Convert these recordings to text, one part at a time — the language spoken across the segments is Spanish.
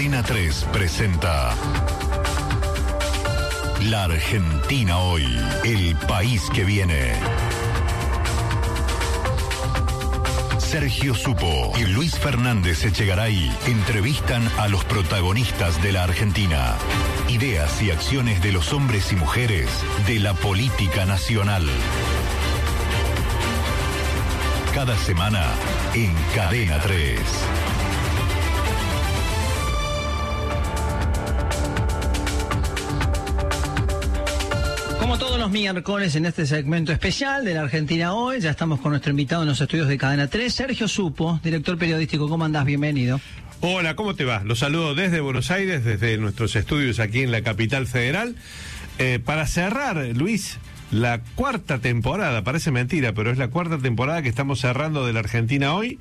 Cadena 3 presenta La Argentina hoy, el país que viene. Sergio Supo y Luis Fernández Echegaray entrevistan a los protagonistas de la Argentina. Ideas y acciones de los hombres y mujeres de la política nacional. Cada semana en Cadena 3. Como todos los miércoles en este segmento especial de la Argentina hoy, ya estamos con nuestro invitado en los estudios de Cadena 3, Sergio Supo, director periodístico. ¿Cómo andás? Bienvenido. Hola, ¿cómo te va? Los saludo desde Buenos Aires, desde nuestros estudios aquí en la capital federal. Para cerrar, Luis, la cuarta temporada, parece mentira, pero es la cuarta temporada que estamos cerrando de la Argentina hoy.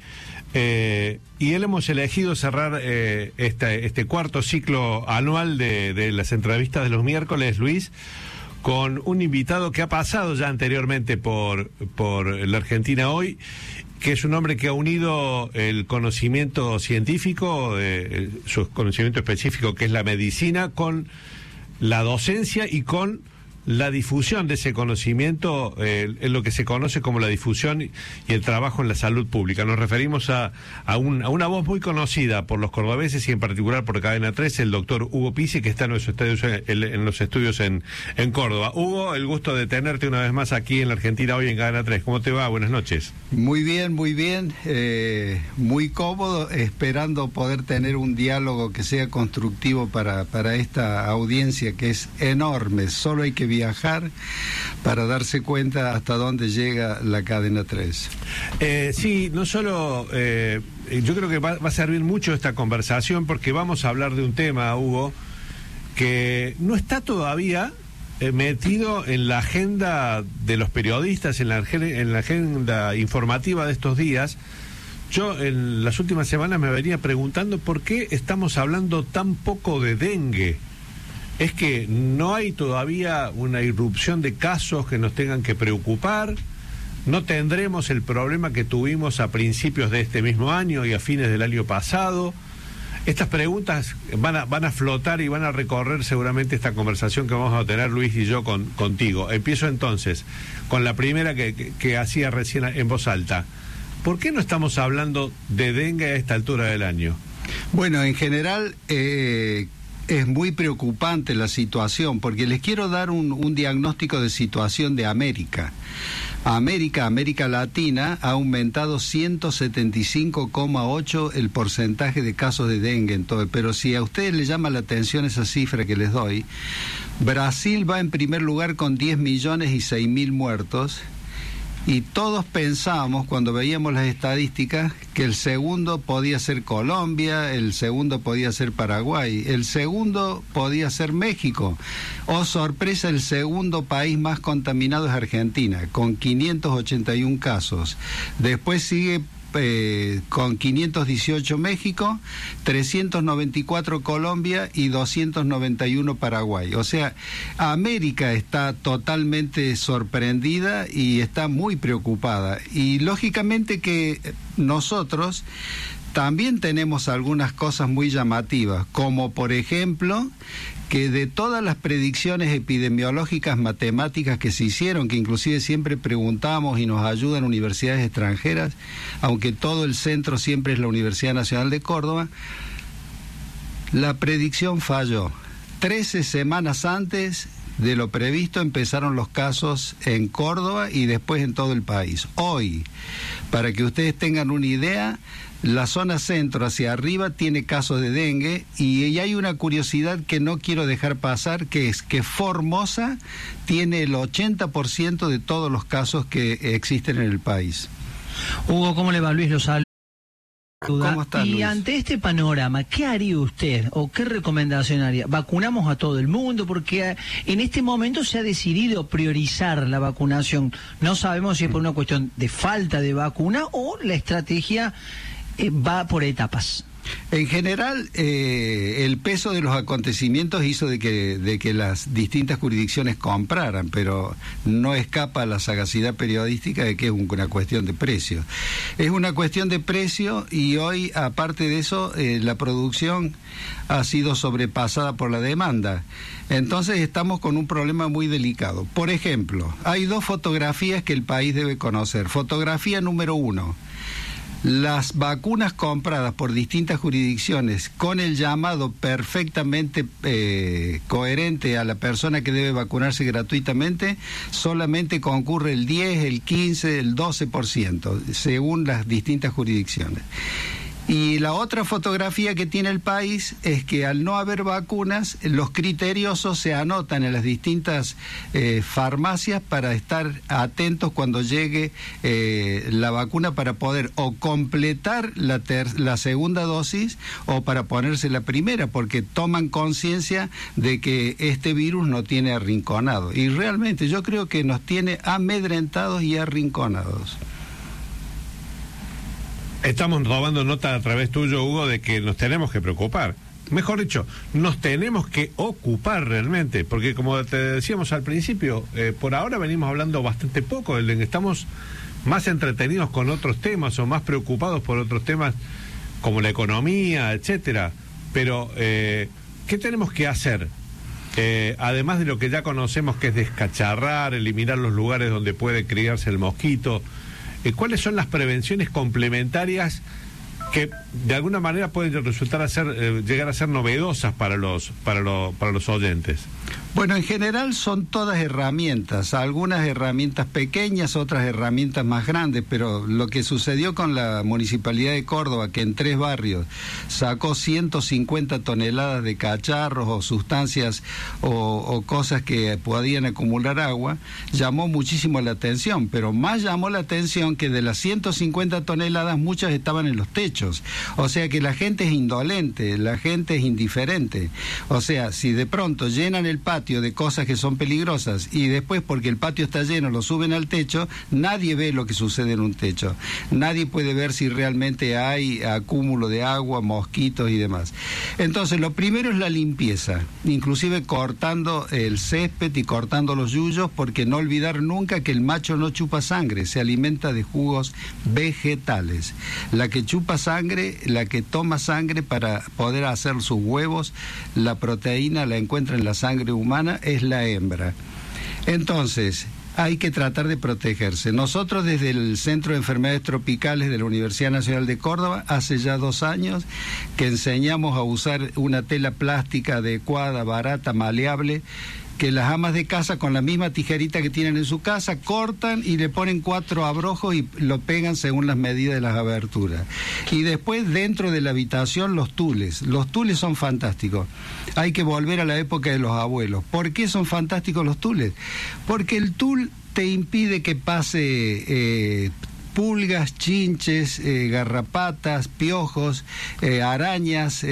Y hemos elegido cerrar este cuarto ciclo anual de las entrevistas de los miércoles, Luis, con un invitado que ha pasado ya anteriormente por la Argentina hoy, que es un hombre que ha unido el conocimiento científico, su conocimiento específico, que es la medicina, con la docencia y con la difusión de ese conocimiento, en lo que se conoce como la difusión y el trabajo en la salud pública. Nos referimos a una voz muy conocida por los cordobeses y en particular por Cadena 3, el doctor Hugo Pizzi, que está en los estudios en Córdoba. Hugo, el gusto de tenerte una vez más aquí en la Argentina hoy en Cadena 3. ¿Cómo te va? Buenas noches. Muy bien, muy bien. Muy cómodo, esperando poder tener un diálogo que sea constructivo para esta audiencia que es enorme. Solo hay que viajar para darse cuenta hasta dónde llega la Cadena 3. Sí, no solo, yo creo que va a servir mucho esta conversación porque vamos a hablar de un tema, Hugo, que no está todavía metido en la agenda de los periodistas, en la agenda informativa de estos días. Yo en las últimas semanas me venía preguntando por qué estamos hablando tan poco de dengue. ¿Es que no hay todavía una irrupción de casos que nos tengan que preocupar? ¿No tendremos el problema que tuvimos a principios de este mismo año y a fines del año pasado? Estas preguntas van a flotar y van a recorrer seguramente esta conversación que vamos a tener Luis y yo contigo. Empiezo entonces con la primera que hacía recién en voz alta. ¿Por qué no estamos hablando de dengue a esta altura del año? Bueno, en general es muy preocupante la situación, porque les quiero dar un diagnóstico de situación de América. América Latina ha aumentado 175,8 el porcentaje de casos de dengue en todo. Pero si a ustedes les llama la atención esa cifra que les doy, Brasil va en primer lugar con 10.006.000 muertos. Y todos pensábamos, cuando veíamos las estadísticas, que el segundo podía ser Colombia, el segundo podía ser Paraguay, el segundo podía ser México. Oh, sorpresa, el segundo país más contaminado es Argentina, con 581 casos. Después sigue con 518 México, 394 Colombia y 291 Paraguay. O sea, América está totalmente sorprendida y está muy preocupada. Y lógicamente que nosotros también tenemos algunas cosas muy llamativas, como por ejemplo que de todas las predicciones epidemiológicas matemáticas que se hicieron, que inclusive siempre preguntamos y nos ayudan universidades extranjeras, aunque todo el centro siempre es la Universidad Nacional de Córdoba, la predicción falló. 13 semanas antes de lo previsto empezaron los casos en Córdoba y después en todo el país. Hoy, para que ustedes tengan una idea, la zona centro hacia arriba tiene casos de dengue y hay una curiosidad que no quiero dejar pasar, que es que Formosa tiene el 80% de todos los casos que existen en el país. Hugo, ¿cómo le va? Luis, lo saluda. ¿Cómo estás, Y Luis? ante este panorama, ¿qué haría usted o qué recomendación haría? ¿Vacunamos a todo el mundo? Porque en este momento se ha decidido priorizar la vacunación. No sabemos si es por una cuestión de falta de vacuna o la estrategia va por etapas. En general, el peso de los acontecimientos hizo de que las distintas jurisdicciones compraran, pero no escapa a la sagacidad periodística de que es una cuestión de precio. Es una cuestión de precio y hoy, aparte de eso, la producción ha sido sobrepasada por la demanda. Entonces estamos con un problema muy delicado. Por ejemplo, hay 2 fotografías que el país debe conocer. Fotografía número 1. Las vacunas compradas por distintas jurisdicciones con el llamado perfectamente coherente a la persona que debe vacunarse gratuitamente, solamente concurre el 10, el 15, el 12%, según las distintas jurisdicciones. Y la otra fotografía que tiene el país es que al no haber vacunas, los criteriosos se anotan en las distintas farmacias para estar atentos cuando llegue la vacuna para poder o completar la segunda dosis o para ponerse la primera, porque toman conciencia de que este virus no tiene arrinconado. Y realmente yo creo que nos tiene amedrentados y arrinconados. Estamos robando nota a través tuyo, Hugo, de que nos tenemos que preocupar. Mejor dicho, nos tenemos que ocupar realmente, porque como te decíamos al principio, por ahora venimos hablando bastante poco, estamos más entretenidos con otros temas o más preocupados por otros temas como la economía, etcétera. Pero, ¿qué tenemos que hacer? Además de lo que ya conocemos, que es descacharrar, eliminar los lugares donde puede criarse el mosquito, ¿cuáles son las prevenciones complementarias que de alguna manera pueden llegar a ser novedosas para los oyentes? Bueno, en general son todas herramientas, algunas herramientas pequeñas, otras herramientas más grandes, pero lo que sucedió con la Municipalidad de Córdoba, que en 3 barrios sacó 150 toneladas de cacharros o sustancias o cosas que podían acumular agua, llamó muchísimo la atención, pero más llamó la atención que de las 150 toneladas muchas estaban en los techos, o sea que la gente es indolente, la gente es indiferente, o sea, si de pronto llenan el patio de cosas que son peligrosas y después porque el patio está lleno lo suben al techo, nadie ve lo que sucede en un techo, nadie puede ver si realmente hay acúmulo de agua, mosquitos y demás. Entonces lo primero es la limpieza, inclusive cortando el césped y cortando los yuyos, porque no olvidar nunca que el macho no chupa sangre, se alimenta de jugos vegetales. La que chupa sangre, la que toma sangre para poder hacer sus huevos, la proteína la encuentra en la sangre humana, es la hembra. Entonces, hay que tratar de protegerse. Nosotros desde el Centro de Enfermedades Tropicales de la Universidad Nacional de Córdoba, hace ya 2 años que enseñamos a usar una tela plástica adecuada, barata, maleable, que las amas de casa con la misma tijerita que tienen en su casa cortan y le ponen 4 abrojos y lo pegan según las medidas de las aberturas. Y después dentro de la habitación los tules son fantásticos. Hay que volver a la época de los abuelos. ¿Por qué son fantásticos los tules? Porque el tul te impide que pase pulgas, chinches, garrapatas, piojos, arañas,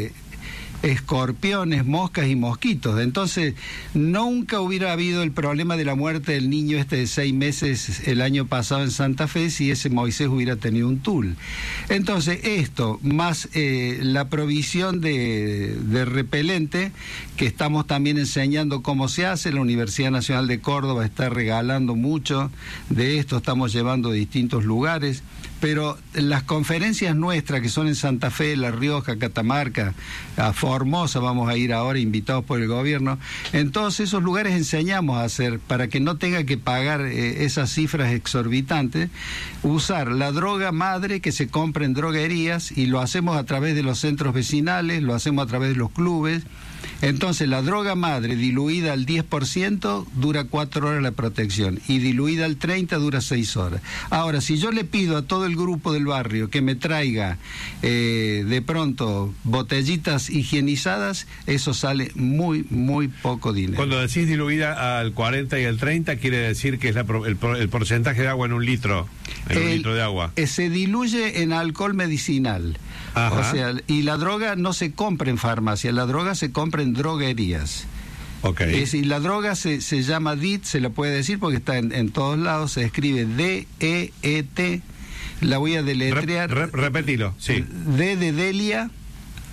escorpiones, moscas y mosquitos. Entonces, nunca hubiera habido el problema de la muerte del niño de 6 meses el año pasado en Santa Fe si ese Moisés hubiera tenido un tul. Entonces, esto, más la provisión de repelente, que estamos también enseñando cómo se hace. La Universidad Nacional de Córdoba está regalando mucho de esto, estamos llevando a distintos lugares. Pero las conferencias nuestras, que son en Santa Fe, La Rioja, Catamarca, a Formosa, vamos a ir ahora invitados por el gobierno, en todos esos lugares enseñamos a hacer, para que no tenga que pagar esas cifras exorbitantes, usar la droga madre que se compra en droguerías, y lo hacemos a través de los centros vecinales, lo hacemos a través de los clubes. Entonces, la droga madre diluida al 10% dura 4 horas la protección, y diluida al 30% dura 6 horas. Ahora, si yo le pido a todo el grupo del barrio que me traiga de pronto botellitas higienizadas, eso sale muy, muy poco dinero. Cuando decís diluida al 40 y al 30, quiere decir que es el porcentaje de agua en un litro, un litro de agua. Se diluye en alcohol medicinal. Ajá. O sea, y la droga no se compra en farmacia, la droga se compra en droguerías. Okay. Y la droga se llama DEET, se lo puede decir porque está en todos lados, se escribe DEET, la voy a deletrear. Repetilo, sí. D de Delia,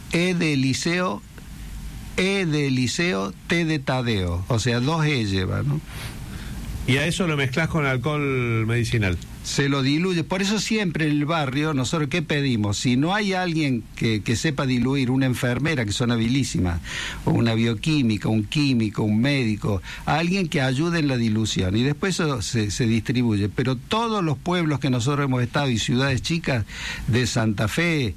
E de Eliseo, E de Eliseo, T de Tadeo, o sea, 2 E lleva, ¿no? Y a eso lo mezclas con alcohol medicinal. Se lo diluye. Por eso siempre en el barrio, nosotros ¿qué pedimos? Si no hay alguien que sepa diluir, una enfermera, que son habilísimas, o una bioquímica, un químico, un médico, alguien que ayude en la dilución. Y después eso se distribuye. Pero todos los pueblos que nosotros hemos estado, y ciudades chicas, de Santa Fe,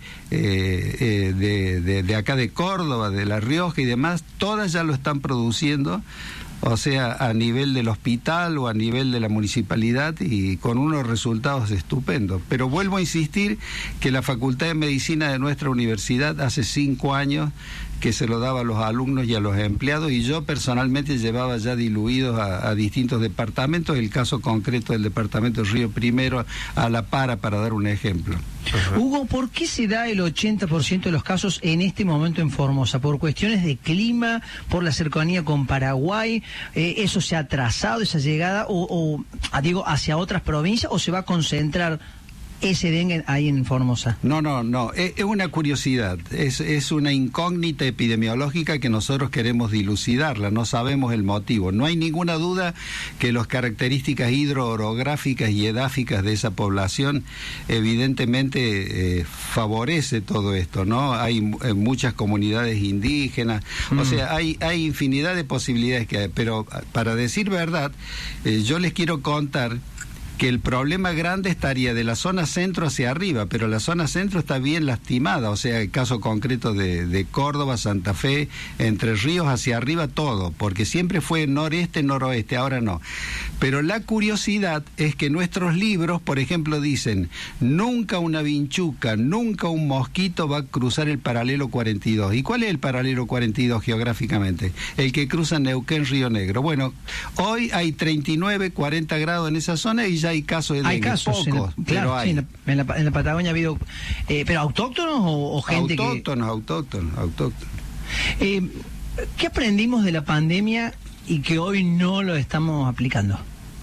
de acá de Córdoba, de La Rioja y demás, todas ya lo están produciendo. O sea, a nivel del hospital o a nivel de la municipalidad, y con unos resultados estupendos. Pero vuelvo a insistir que la Facultad de Medicina de nuestra universidad hace 5 años que se lo daba a los alumnos y a los empleados, y yo personalmente llevaba ya diluidos a distintos departamentos, el caso concreto del departamento Río Primero, a La Para dar un ejemplo. Hugo, ¿por qué se da el 80% de los casos en este momento en Formosa? ¿Por cuestiones de clima, por la cercanía con Paraguay? ¿Eso se ha atrasado, esa llegada, digo, hacia otras provincias, o se va a concentrar ese dengue ahí en Formosa? No, es una curiosidad, es una incógnita epidemiológica que nosotros queremos dilucidarla, no sabemos el motivo. No hay ninguna duda que las características hidroorográficas y edáficas de esa población evidentemente favorece todo esto, ¿no? Hay muchas comunidades indígenas, o sea, hay infinidad de posibilidades que hay, pero para decir verdad, yo les quiero contar que el problema grande estaría de la zona centro hacia arriba, pero la zona centro está bien lastimada, o sea, el caso concreto de Córdoba, Santa Fe, Entre Ríos, hacia arriba todo, porque siempre fue noreste, noroeste, ahora no. Pero la curiosidad es que nuestros libros, por ejemplo, dicen, nunca una vinchuca, nunca un mosquito va a cruzar el paralelo 42. ¿Y cuál es el paralelo 42 geográficamente? El que cruza Neuquén, Río Negro. Bueno, hoy hay 39, 40 grados en esa zona y ya hay casos de dengue. Hay casos, pocos, pero hay. Sí, en la Patagonia ha habido... ¿pero autóctonos o gente autóctonos. ¿Qué aprendimos de la pandemia y que hoy no lo estamos aplicando?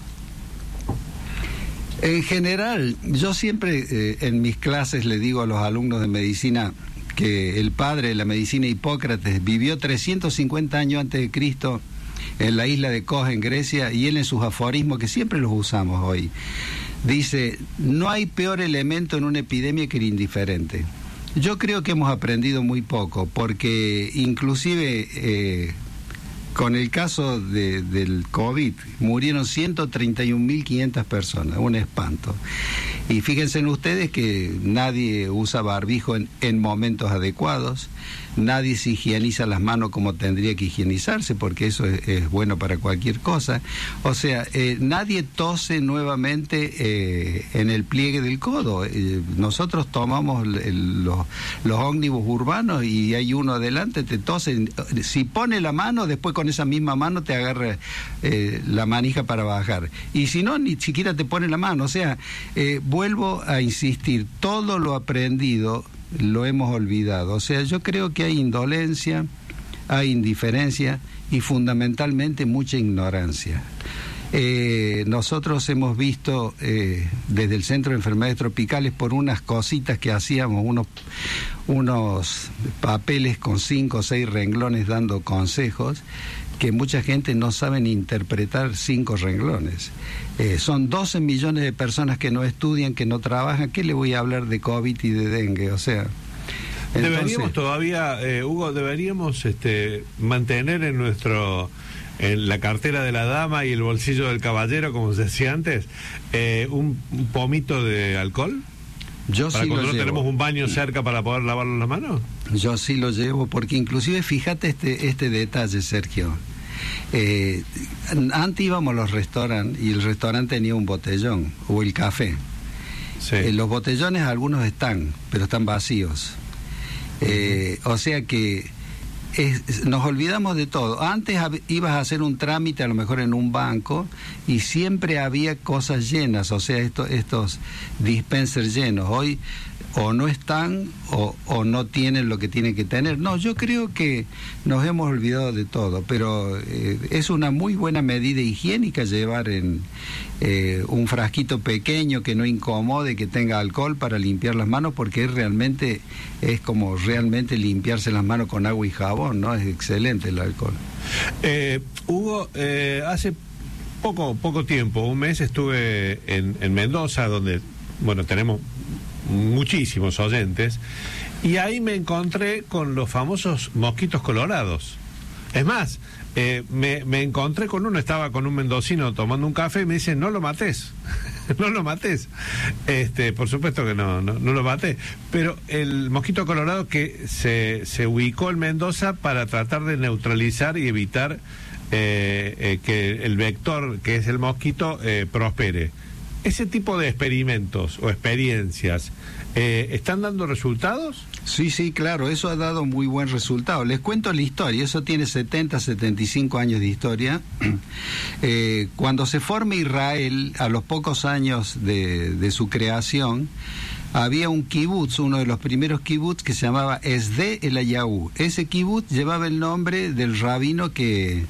En general, yo siempre en mis clases le digo a los alumnos de medicina que el padre de la medicina, Hipócrates, vivió 350 años antes de Cristo en la isla de Kos, en Grecia, y él en sus aforismos, que siempre los usamos hoy, dice, no hay peor elemento en una epidemia que el indiferente. Yo creo que hemos aprendido muy poco, porque inclusive con el caso del COVID murieron 131.500 personas, un espanto. Y fíjense en ustedes que nadie usa barbijo en momentos adecuados, nadie se higieniza las manos como tendría que higienizarse, porque eso es bueno para cualquier cosa. O sea, nadie tose nuevamente en el pliegue del codo. Nosotros tomamos los ómnibus urbanos y hay uno adelante, te tose. Si pone la mano, después con esa misma mano te agarra la manija para bajar. Y si no, ni siquiera te pone la mano. O sea, vuelvo a insistir, todo lo aprendido lo hemos olvidado. O sea, yo creo que hay indolencia, hay indiferencia y fundamentalmente mucha ignorancia. Nosotros hemos visto desde el Centro de Enfermedades Tropicales, por unas cositas que hacíamos, unos papeles con 5 o 6 renglones dando consejos, que mucha gente no sabe ni interpretar 5 renglones. Son 12 millones de personas que no estudian, que no trabajan. ¿Qué le voy a hablar de COVID y de dengue? O sea... Entonces, deberíamos todavía, Hugo, mantener en la cartera de la dama y el bolsillo del caballero, como se decía antes, un pomito de alcohol. Yo ¿Para sí cuando lo no llevo. Tenemos un baño cerca para poder lavarnos las manos? Yo sí lo llevo, porque inclusive fíjate este detalle, Sergio. Antes íbamos a los restaurantes y el restaurante tenía un botellón, o el café. Sí. Los botellones algunos están, pero están vacíos. O sea que nos olvidamos de todo. Antes ibas a hacer un trámite a lo mejor en un banco y siempre había cosas llenas, o sea, estos dispensers llenos. Hoy o no están o no tienen lo que tienen que tener. No, yo creo que nos hemos olvidado de todo, pero es una muy buena medida higiénica llevar en un frasquito pequeño que no incomode, que tenga alcohol para limpiar las manos, porque es como realmente limpiarse las manos con agua y jabón, ¿no? Es excelente el alcohol. Hugo, hace poco tiempo, un mes, estuve en Mendoza, donde, bueno, tenemos muchísimos oyentes, y ahí me encontré con los famosos mosquitos colorados. Es más, me encontré con uno, estaba con un mendocino tomando un café y me dice, no lo mates, no lo mates. Por supuesto que no lo maté, pero el mosquito colorado que se ubicó en Mendoza para tratar de neutralizar y evitar que el vector, que es el mosquito, prospere. ¿Ese tipo de experimentos o experiencias están dando resultados? Sí, claro, eso ha dado muy buen resultado. Les cuento la historia, eso tiene 75 años de historia. Cuando se forma Israel, a los pocos años de su creación, había un kibutz, uno de los primeros kibutz, que se llamaba Sde el Ayahu. Ese kibutz llevaba el nombre del rabino que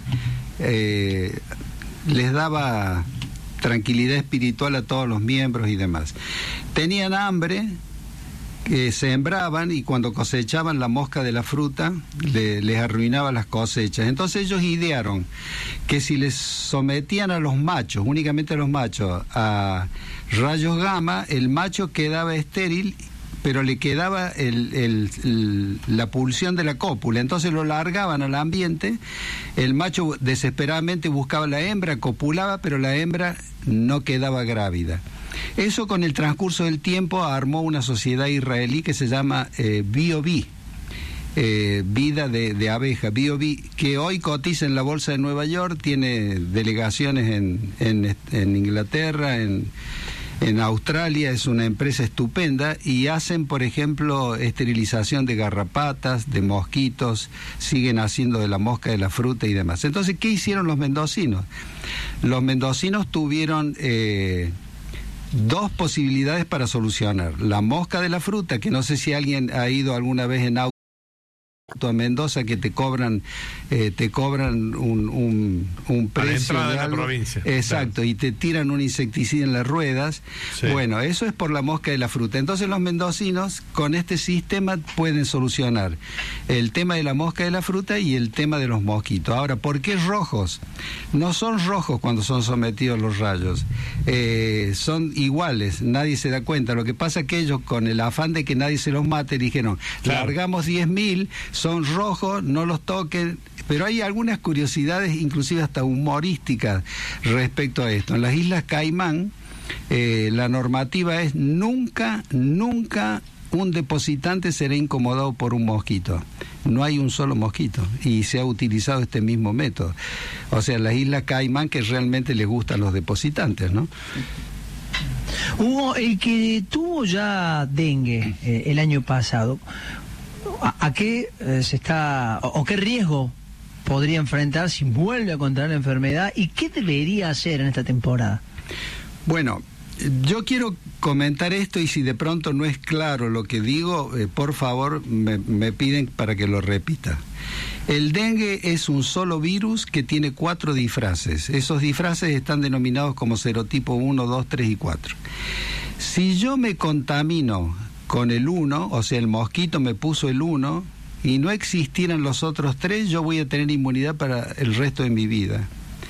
les daba tranquilidad espiritual a todos los miembros y demás. Tenían hambre, sembraban, y cuando cosechaban la mosca de la fruta les arruinaba las cosechas. Entonces ellos idearon que si les sometían a los machos, únicamente a los machos, a rayos gamma, el macho quedaba estéril, pero le quedaba la pulsión de la cópula. Entonces lo largaban al ambiente, el macho desesperadamente buscaba la hembra, copulaba, pero la hembra no quedaba grávida. Eso, con el transcurso del tiempo, armó una sociedad israelí que se llama BioBee, vida de abeja, BioBee, que hoy cotiza en la bolsa de Nueva York, tiene delegaciones en Inglaterra, en Australia. Es una empresa estupenda, y hacen, por ejemplo, esterilización de garrapatas, de mosquitos, siguen haciendo de la mosca de la fruta y demás. Entonces, ¿qué hicieron los mendocinos? Los mendocinos tuvieron dos posibilidades para solucionar. La mosca de la fruta, que no sé si alguien ha ido alguna vez en auto a Mendoza, que te cobran un precio a la entrada de la algo, provincia. Exacto, claro. Y te tiran un insecticida en las ruedas. Sí. Bueno, eso es por la mosca de la fruta. Entonces los mendocinos con este sistema pueden solucionar el tema de la mosca de la fruta y el tema de los mosquitos. Ahora, ¿por qué rojos? No son rojos cuando son sometidos los rayos, son iguales, nadie se da cuenta. Lo que pasa es que ellos, con el afán de que nadie se los mate, dijeron, claro, largamos 10.000, son rojos, no los toquen. Pero hay algunas curiosidades, inclusive hasta humorísticas, respecto a esto. En las Islas Caimán, la normativa es nunca un depositante será incomodado por un mosquito. No hay un solo mosquito, y se ha utilizado este mismo método. O sea, las Islas Caimán, que realmente les gustan los depositantes, ¿no? Hugo, el que tuvo ya dengue el año pasado, ¿a qué o qué riesgo podría enfrentar si vuelve a contraer la enfermedad, y qué debería hacer en esta temporada? Bueno, yo quiero comentar esto, y si de pronto no es claro lo que digo, por favor me piden para que lo repita. El dengue es un solo virus que tiene 4 disfraces. Esos disfraces están denominados como serotipo 1, 2, 3 y 4. Si yo me contamino con el 1, o sea, el mosquito me puso el 1, y no existieran los otros 3, yo voy a tener inmunidad para el resto de mi vida.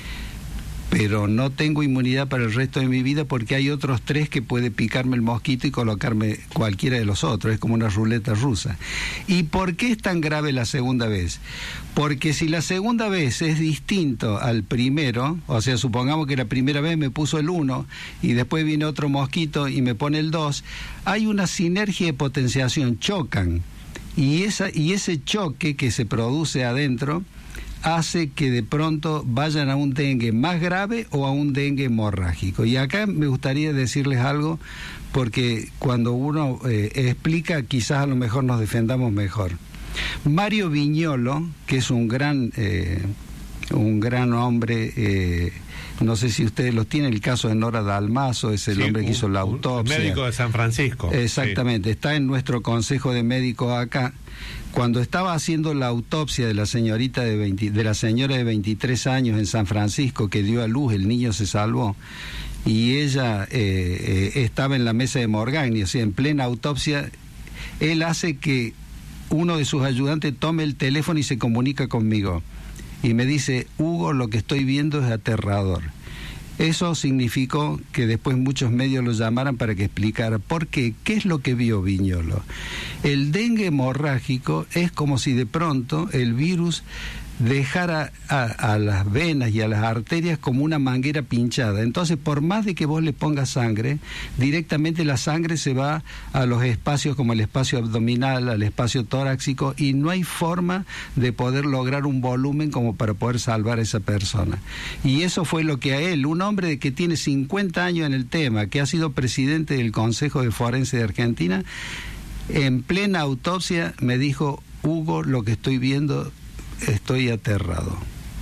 Pero no tengo inmunidad para el resto de mi vida porque hay otros 3 que puede picarme el mosquito y colocarme cualquiera de los otros. Es como una ruleta rusa. ¿Y por qué es tan grave la segunda vez? Porque si la segunda vez es distinto al primero, o sea, supongamos que la primera vez me puso el 1 y después viene otro mosquito y me pone el 2, hay una sinergia de potenciación, chocan. Y ese choque que se produce adentro hace que de pronto vayan a un dengue más grave o a un dengue hemorrágico. Y acá me gustaría decirles algo, porque cuando uno explica, quizás a lo mejor nos defendamos mejor. Mario Viñolo, que es un gran un gran hombre, no sé si ustedes lo tienen, el caso de Nora Dalmazo, es el hombre que hizo la autopsia. Médico de San Francisco. Exactamente, está en nuestro consejo de médicos acá. Cuando estaba haciendo la autopsia de la señorita de la señora de 23 años en San Francisco que dio a luz, el niño se salvó, y ella estaba en la mesa de Morgagni, o sea, en plena autopsia, él hace que uno de sus ayudantes tome el teléfono y se comunica conmigo. Y me dice, Hugo, lo que estoy viendo es aterrador. Eso significó que después muchos medios lo llamaran para que explicara por qué. ¿Qué es lo que vio Viñolo? El dengue hemorrágico es como si de pronto el virus dejara a las venas y a las arterias como una manguera pinchada. Entonces, por más de que vos le pongas sangre, directamente la sangre se va a los espacios como el espacio abdominal, al espacio torácico, y no hay forma de poder lograr un volumen como para poder salvar a esa persona. Y eso fue lo que a él, un hombre que tiene 50 años en el tema, que ha sido presidente del Consejo de Forense de Argentina, en plena autopsia me dijo, Hugo, lo que estoy viendo, estoy aterrado.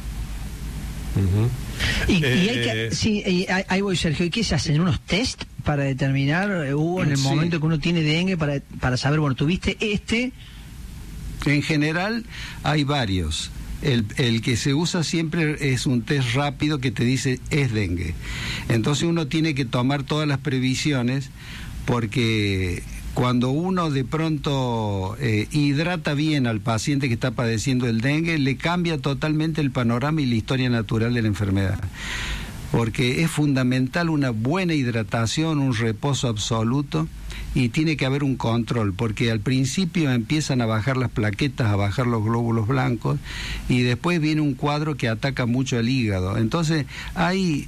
Y hay que, sí, ahí voy, Sergio. ¿Y qué se hacen? ¿Unos test para determinar, Hugo, en el momento que uno tiene dengue, para saber, bueno, tuviste este? En general hay varios. El que se usa siempre es un test rápido que te dice es dengue. Entonces uno tiene que tomar todas las previsiones, porque cuando uno de pronto hidrata bien al paciente que está padeciendo el dengue, le cambia totalmente el panorama y la historia natural de la enfermedad. Porque es fundamental una buena hidratación, un reposo absoluto, y tiene que haber un control, porque al principio empiezan a bajar las plaquetas, a bajar los glóbulos blancos, y después viene un cuadro que ataca mucho el hígado. Entonces hay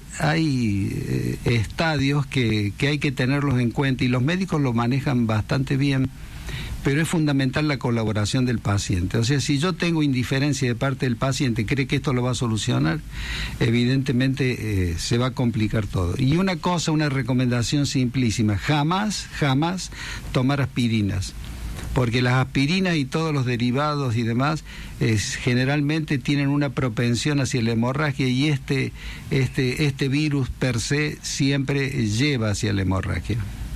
estadios que hay que tenerlos en cuenta, y los médicos lo manejan bastante bien, pero es fundamental la colaboración del paciente. O sea, si yo tengo indiferencia de parte del paciente, cree que esto lo va a solucionar, evidentemente se va a complicar todo. Y una recomendación simplísima, jamás tomar aspirinas, porque las aspirinas y todos los derivados y demás generalmente tienen una propensión hacia la hemorragia, y este virus per se siempre lleva hacia la hemorragia.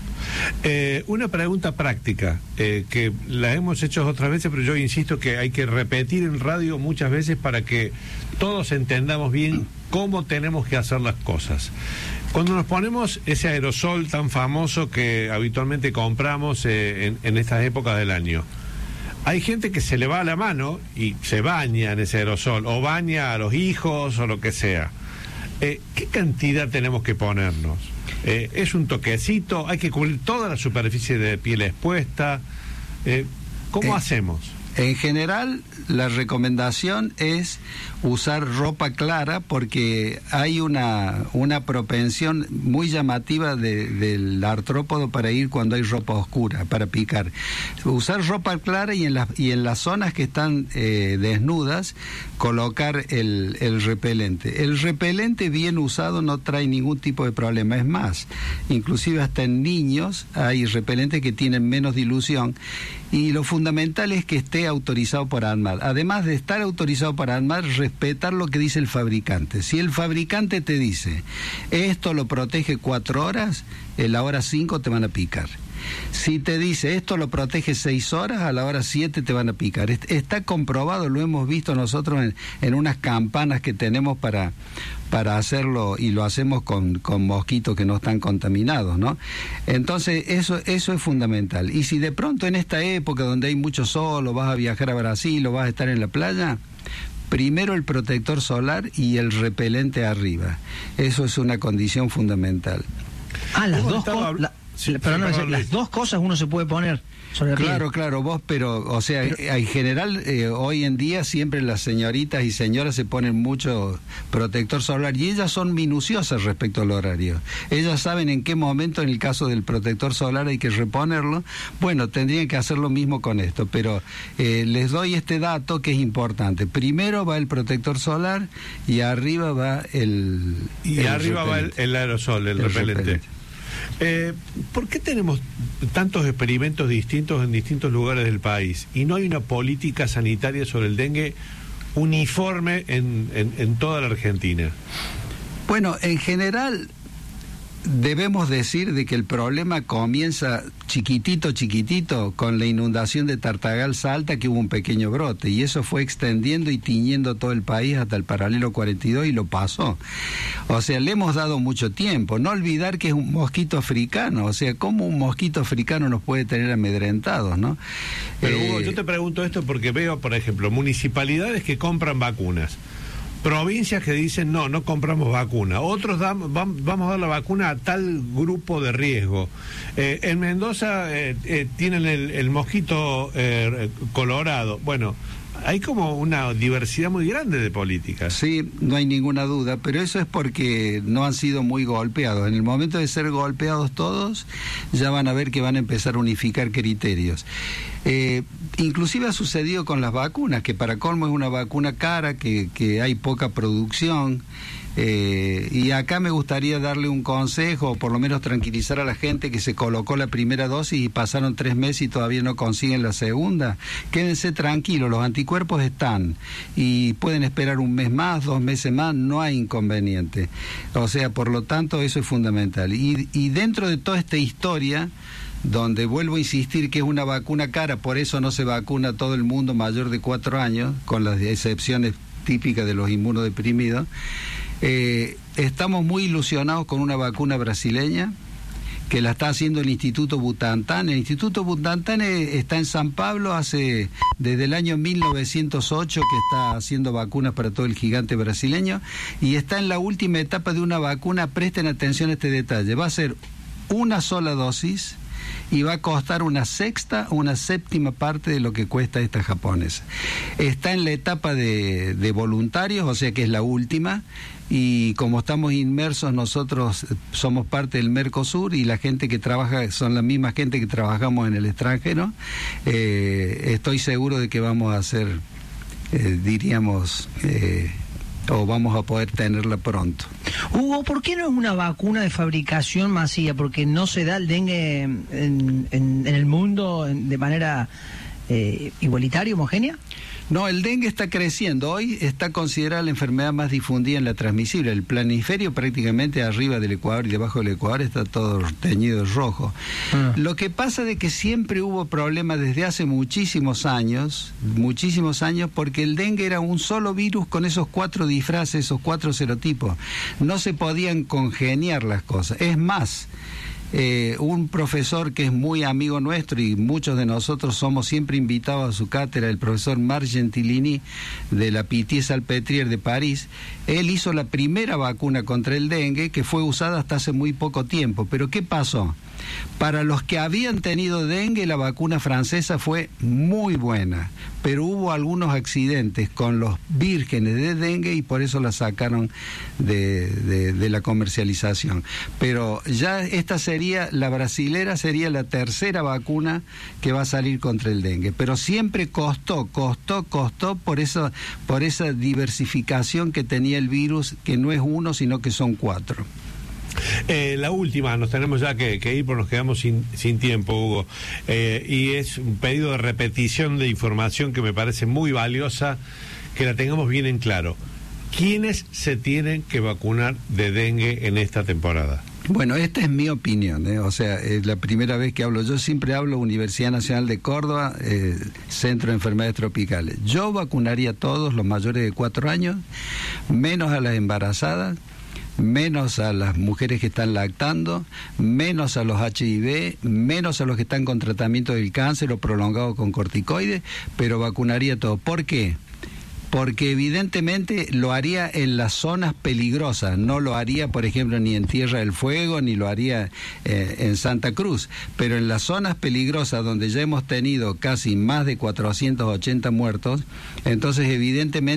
Una pregunta práctica, que la hemos hecho otras veces, pero yo insisto que hay que repetir en radio muchas veces para que todos entendamos bien cómo tenemos que hacer las cosas. Cuando nos ponemos ese aerosol tan famoso que habitualmente compramos en estas épocas del año, hay gente que se le va a la mano y se baña en ese aerosol, o baña a los hijos o lo que sea. ¿Qué cantidad tenemos que ponernos? ¿Es un toquecito? ¿Hay que cubrir toda la superficie de piel expuesta? ¿Cómo hacemos? En general, la recomendación es usar ropa clara, porque hay una propensión muy llamativa del artrópodo para ir cuando hay ropa oscura, para picar. Usar ropa clara, y en las zonas que están desnudas, colocar el repelente. El repelente bien usado no trae ningún tipo de problema. Es más, inclusive hasta en niños hay repelentes que tienen menos dilución, y lo fundamental es que esté autorizado por ANMAT. Además de estar autorizado por ANMAT, respetar lo que dice el fabricante. Si el fabricante te dice, esto lo protege 4 horas, en la hora 5 te van a picar. Si te dice, esto lo protege 6 horas, a la hora 7 te van a picar. Está comprobado, lo hemos visto nosotros en unas campanas que tenemos para hacerlo, y lo hacemos con mosquitos que no están contaminados, ¿no? Entonces eso es fundamental. Y si de pronto en esta época donde hay mucho sol, o vas a viajar a Brasil, o vas a estar en la playa, primero el protector solar y el repelente arriba. Eso es una condición fundamental. Las dos cosas uno se puede poner sobre la piel. Claro, vos, pero, o sea, en general, hoy en día siempre las señoritas y señoras se ponen mucho protector solar, y ellas son minuciosas respecto al horario. Ellas saben en qué momento, en el caso del protector solar, hay que reponerlo. Bueno, tendrían que hacer lo mismo con esto, pero les doy este dato que es importante. Primero va el protector solar, y arriba va el aerosol, el repelente. ¿Por qué tenemos tantos experimentos distintos en distintos lugares del país y no hay una política sanitaria sobre el dengue uniforme en toda la Argentina? Bueno, en general debemos decir de que el problema comienza chiquitito con la inundación de Tartagal Salta, que hubo un pequeño brote, y eso fue extendiendo y tiñendo todo el país hasta el paralelo 42 y lo pasó. O sea, le hemos dado mucho tiempo. No olvidar que es un mosquito africano, o sea, ¿cómo un mosquito africano nos puede tener amedrentados, no? Pero Hugo, yo te pregunto esto porque veo, por ejemplo, municipalidades que compran vacunas, provincias que dicen no compramos vacuna, otros vamos a dar la vacuna a tal grupo de riesgo. En Mendoza tienen el mosquito colorado. Bueno, hay como una diversidad muy grande de políticas. Sí, no hay ninguna duda, pero eso es porque no han sido muy golpeados. En el momento de ser golpeados todos, ya van a ver que van a empezar a unificar criterios. Inclusive ha sucedido con las vacunas, que para colmo es una vacuna cara, que hay poca producción. Y acá me gustaría darle un consejo, o por lo menos tranquilizar a la gente que se colocó la primera dosis y pasaron 3 meses y todavía no consiguen la segunda. Quédense tranquilos, los anticuerpos están y pueden esperar 1 mes más, 2 meses más, no hay inconveniente. O sea, por lo tanto, eso es fundamental. Y dentro de toda esta historia, donde vuelvo a insistir que es una vacuna cara, por eso no se vacuna a todo el mundo mayor de 4 años, con las excepciones típicas de los inmunodeprimidos. Estamos muy ilusionados con una vacuna brasileña que la está haciendo el Instituto Butantan. El Instituto Butantan está en San Pablo desde el año 1908 que está haciendo vacunas para todo el gigante brasileño y está en la última etapa de una vacuna. Presten atención a este detalle, va a ser una sola dosis y va a costar una séptima parte de lo que cuesta esta japonesa. Está en la etapa de voluntarios, o sea que es la última, y como estamos inmersos, nosotros somos parte del Mercosur y la gente que trabaja son la misma gente que trabajamos en el extranjero. Estoy seguro de que vamos a hacer, o vamos a poder tenerla pronto. Hugo, ¿por qué no es una vacuna de fabricación masiva? Porque no se da el dengue en el mundo de manera igualitaria, homogénea. No, el dengue está creciendo. Hoy está considerada la enfermedad más difundida en la transmisible. El planiferio prácticamente arriba del Ecuador y debajo del Ecuador está todo teñido de rojo. Lo que pasa es que siempre hubo problemas desde hace muchísimos años, porque el dengue era un solo virus con esos 4 disfraces, esos 4 serotipos. No se podían congeniar las cosas. Es más, un profesor que es muy amigo nuestro y muchos de nosotros somos siempre invitados a su cátedra, el profesor Marc Gentilini de la Pitié-Salpêtrière de París. Él hizo la primera vacuna contra el dengue que fue usada hasta hace muy poco tiempo. Pero ¿qué pasó? Para los que habían tenido dengue, la vacuna francesa fue muy buena, pero hubo algunos accidentes con los vírgenes de dengue y por eso la sacaron de la comercialización. Pero ya la brasilera sería la tercera vacuna que va a salir contra el dengue, pero siempre costó por esa diversificación que tenía el virus, que no es uno, sino que son 4. La última, nos tenemos ya que ir porque nos quedamos sin tiempo, Hugo, y es un pedido de repetición de información que me parece muy valiosa, que la tengamos bien en claro. ¿Quiénes se tienen que vacunar de dengue en esta temporada? Bueno, esta es mi opinión, o sea, es la primera vez que hablo. Yo siempre hablo Universidad Nacional de Córdoba, Centro de Enfermedades Tropicales. Yo vacunaría a todos los mayores de 4 años, menos a las embarazadas, menos a las mujeres que están lactando, menos a los HIV, menos a los que están con tratamiento del cáncer o prolongado con corticoides, pero vacunaría a todos. ¿Por qué? Porque evidentemente lo haría en las zonas peligrosas, no lo haría, por ejemplo, ni en Tierra del Fuego, ni lo haría en Santa Cruz, pero en las zonas peligrosas donde ya hemos tenido casi más de 480 muertos, entonces evidentemente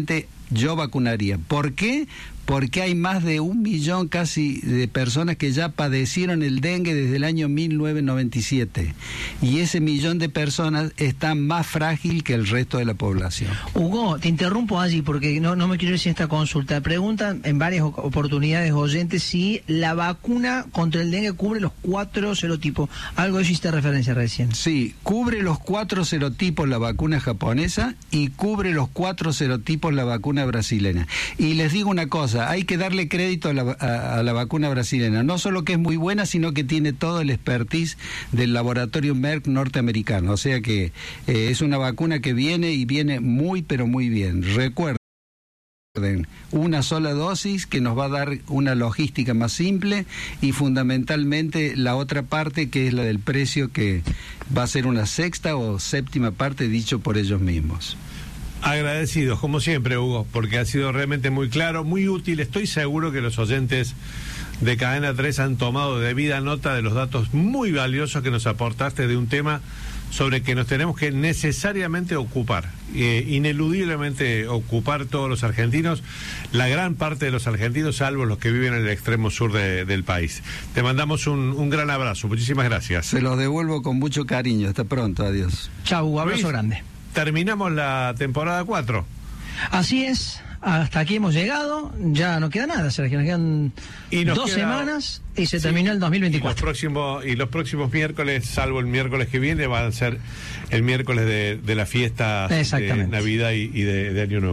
yo vacunaría. ¿Por qué? Porque hay más de 1 millón casi de personas que ya padecieron el dengue desde el año 1997. Y ese millón de personas está más frágil que el resto de la población. Hugo, te interrumpo allí porque no me quiero decir esta consulta. Preguntan en varias oportunidades oyentes si la vacuna contra el dengue cubre los 4 serotipos. Algo hiciste referencia recién. Sí, cubre los 4 serotipos la vacuna japonesa y cubre los 4 serotipos la vacuna brasileña. Y les digo una cosa, hay que darle crédito a la vacuna brasileña, no solo que es muy buena, sino que tiene todo el expertise del laboratorio Merck norteamericano, o sea que es una vacuna que viene y viene muy pero muy bien. Recuerden, una sola dosis que nos va a dar una logística más simple y fundamentalmente la otra parte que es la del precio, que va a ser una sexta o séptima parte dicho por ellos mismos. Agradecidos, como siempre, Hugo, porque ha sido realmente muy claro, muy útil. Estoy seguro que los oyentes de Cadena 3 han tomado debida nota de los datos muy valiosos que nos aportaste de un tema sobre que nos tenemos que necesariamente ocupar, ineludiblemente ocupar todos los argentinos, la gran parte de los argentinos, salvo los que viven en el extremo sur del país. Te mandamos un gran abrazo, muchísimas gracias. Se los devuelvo con mucho cariño, hasta pronto, adiós. Chau, Hugo, abrazo grande. Terminamos la temporada 4. Así es, hasta aquí hemos llegado, ya no queda nada, Sergio, nos quedan 2 semanas y se terminó el 2024. Y los próximos miércoles, salvo el miércoles que viene, van a ser el miércoles de la fiesta de Navidad y de Año Nuevo.